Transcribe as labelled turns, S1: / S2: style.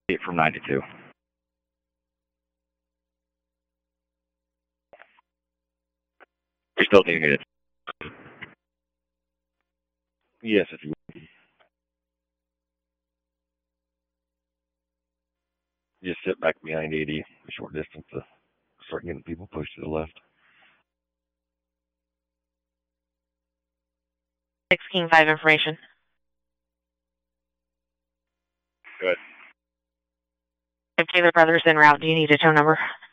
S1: 8 from 92. You're still needing it. Yes, if you just sit back behind 80, a short distance to start getting people pushed to the left.
S2: 6 King 5 information.
S1: Good.
S2: If Taylor Brothers en route, do you need a tow number?